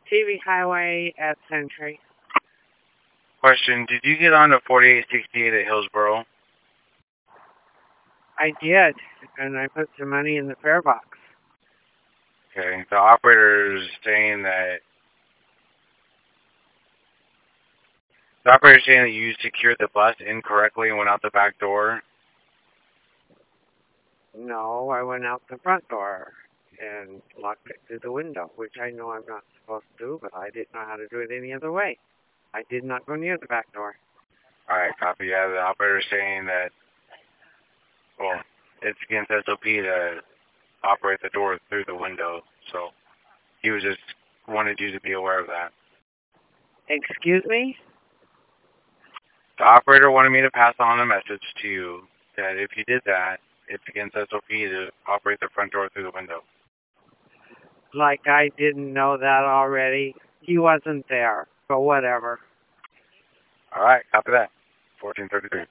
TV Highway at Century. Question, did you get on to 4868 at Hillsboro? I did, and I put some money in the fare box. Okay, the operator is saying that you secured the bus incorrectly and went out the back door. No, I went out the front door and locked it through the window, which I know I'm not supposed to do, but I didn't know how to do it any other way. I did not go near the back door. All right, copy. Yeah, the operator is saying that, well, it's against SOP to operate the door through the window, so he was just wanted you to be aware of that. Excuse me? The operator wanted me to pass on a message to you that if you did that, it's against SOP to operate the front door through the window. Like I didn't know that already. He wasn't there, but whatever. All right, copy that. 1433.